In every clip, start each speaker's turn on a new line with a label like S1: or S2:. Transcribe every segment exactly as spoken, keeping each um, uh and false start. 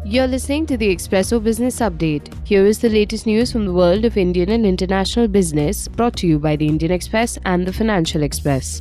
S1: You're listening to the Expresso Business Update. Here is the latest news from the world of Indian and international business, brought to you by the Indian Express and the Financial Express.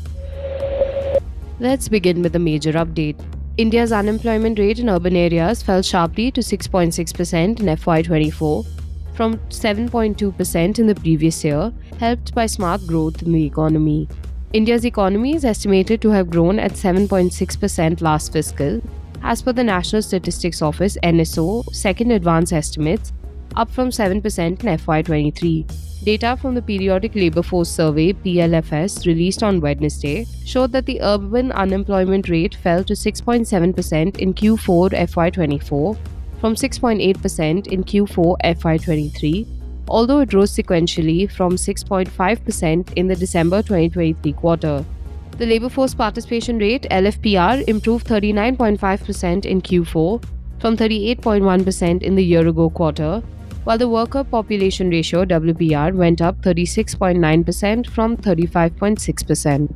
S1: Let's begin with a major update. India's unemployment rate in urban areas fell sharply to six point six percent in F Y twenty-four from seven point two percent in the previous year, helped by smart growth in the economy. India's economy is estimated to have grown at seven point six percent last fiscal, as per the National Statistics Office N S O second advance estimates, up from seven percent in F Y twenty-three. Data from the Periodic Labour Force Survey P L F S released on Wednesday showed that the urban unemployment rate fell to six point seven percent in Q four F Y twenty-four from six point eight percent in Q four F Y twenty-three, although it rose sequentially from six point five percent in the December twenty twenty-three quarter. The labour force participation rate L F P R improved thirty-nine point five percent in Q four from thirty-eight point one percent in the year-ago quarter, while the worker population ratio W P R went up thirty-six point nine percent from thirty-five point six percent.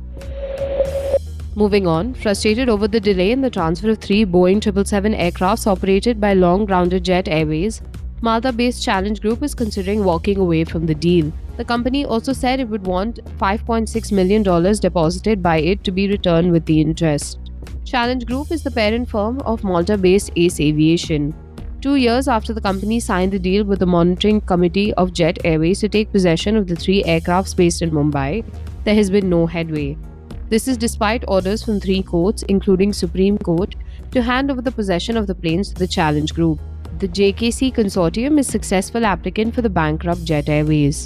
S1: Moving on, frustrated over the delay in the transfer of three Boeing seven seventy-seven aircrafts operated by long-grounded Jet Airways, Malta-based Challenge Group is considering walking away from the deal. The company also said it would want five point six million dollars deposited by it to be returned with the interest. Challenge Group is the parent firm of Malta-based Ace Aviation. Two years after the company signed the deal with the monitoring committee of Jet Airways to take possession of the three aircrafts based in Mumbai, there has been no headway. This is despite orders from three courts, including Supreme Court, to hand over the possession of the planes to the Challenge Group. The J K C consortium is successful applicant for the bankrupt Jet Airways.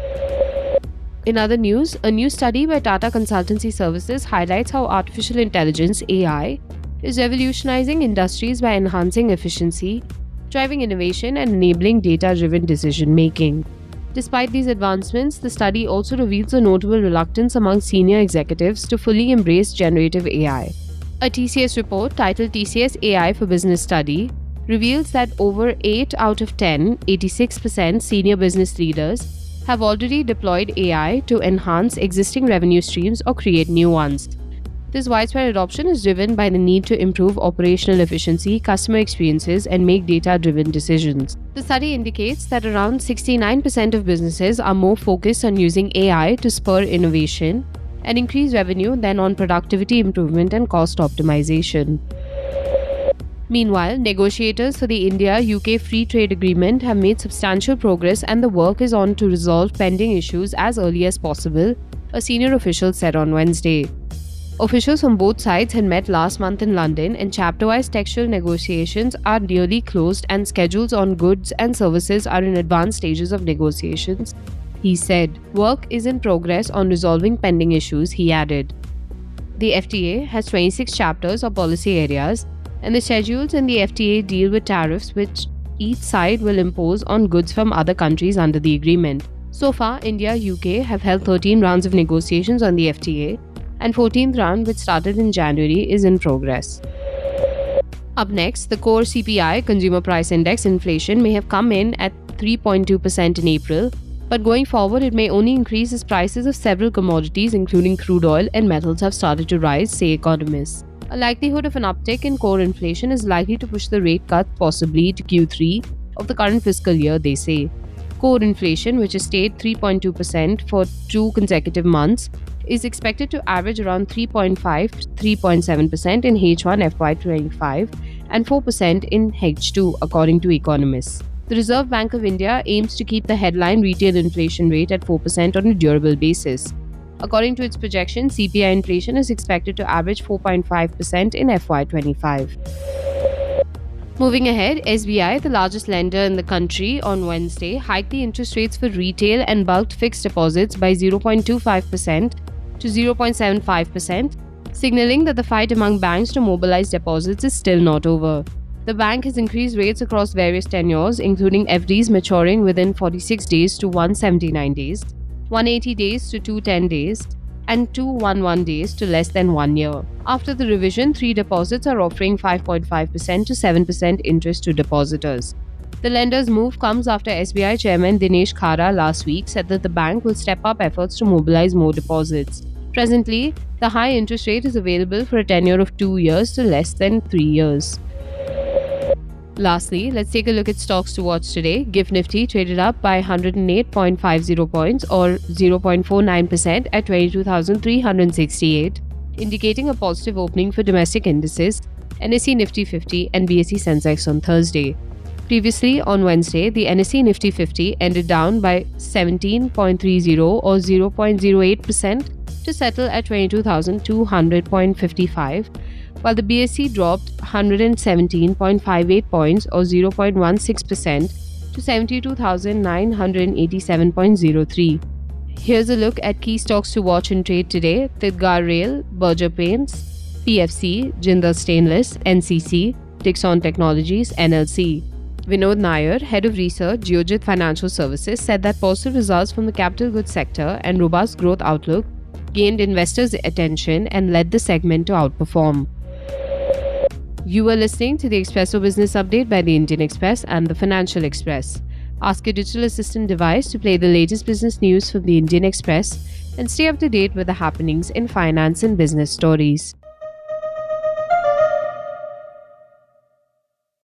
S1: In other news, a new study by Tata Consultancy Services highlights how artificial intelligence (A I) is revolutionizing industries by enhancing efficiency, driving innovation, and enabling data-driven decision-making. Despite these advancements, the study also reveals a notable reluctance among senior executives to fully embrace generative A I. A T C S report titled T C S A I for Business Study reveals that over eight out of ten, eighty-six percent senior business leaders have already deployed A I to enhance existing revenue streams or create new ones. This widespread adoption is driven by the need to improve operational efficiency, customer experiences, and make data-driven decisions. The study indicates that around sixty-nine percent of businesses are more focused on using A I to spur innovation and increase revenue than on productivity improvement and cost optimization. Meanwhile, negotiators for the India-U K Free Trade Agreement have made substantial progress and the work is on to resolve pending issues as early as possible, a senior official said on Wednesday. Officials from both sides had met last month in London and chapter-wise textual negotiations are nearly closed and schedules on goods and services are in advanced stages of negotiations, he said. Work is in progress on resolving pending issues, he added. The F T A has twenty-six chapters or policy areas, and the schedules in the F T A deal with tariffs which each side will impose on goods from other countries under the agreement. So far, India and U K have held thirteen rounds of negotiations on the F T A, and fourteenth round, which started in January, is in progress. Up next, the core C P I, Consumer Price Index inflation, may have come in at three point two percent in April, but going forward it may only increase as prices of several commodities including crude oil and metals have started to rise, say economists. A likelihood of an uptick in core inflation is likely to push the rate cut possibly to Q three of the current fiscal year, they say. Core inflation, which has stayed three point two percent for two consecutive months, is expected to average around three point five to three point seven percent in H one F Y twenty-five and four percent in H two, according to economists. The Reserve Bank of India aims to keep the headline retail inflation rate at four percent on a durable basis. According to its projection, C P I inflation is expected to average four point five percent in F Y twenty-five. Moving ahead, S B I, the largest lender in the country, on Wednesday hiked the interest rates for retail and bulk fixed deposits by zero point two five percent to zero point seven five percent, signaling that the fight among banks to mobilize deposits is still not over. The bank has increased rates across various tenures, including F Ds maturing within forty-six days to one hundred seventy-nine days, one hundred eighty days to two hundred ten days, and two hundred eleven days to less than one year. After the revision, three deposits are offering five point five percent to seven percent interest to depositors. The lender's move comes after S B I Chairman Dinesh Khara last week said that the bank will step up efforts to mobilize more deposits. Presently, the high interest rate is available for a tenure of two years to less than three years. Lastly, let's take a look at stocks to watch today. GIFT Nifty traded up by one hundred eight point five zero points or zero point four nine percent at twenty-two thousand three hundred sixty-eight, indicating a positive opening for domestic indices, N S E Nifty fifty and B S E Sensex on Thursday. Previously, on Wednesday, the N S E Nifty fifty ended down by seventeen point three zero or zero point zero eight percent to settle at twenty-two thousand two hundred point five five, while the B S E dropped one hundred seventeen point five eight points or zero point one six percent to seventy-two thousand nine hundred eighty-seven point zero three. Here's a look at key stocks to watch and trade today: Tidgar Rail, Berger Paints, P F C, Jindal Stainless, N C C, Dixon Technologies, N L C. Vinod Nair, Head of Research, Geojit Financial Services, said that positive results from the capital goods sector and robust growth outlook gained investors' attention and led the segment to outperform. You are listening to the Expresso Business Update by the Indian Express and the Financial Express. Ask your digital assistant device to play the latest business news from the Indian Express and stay up to date with the happenings in finance and business stories.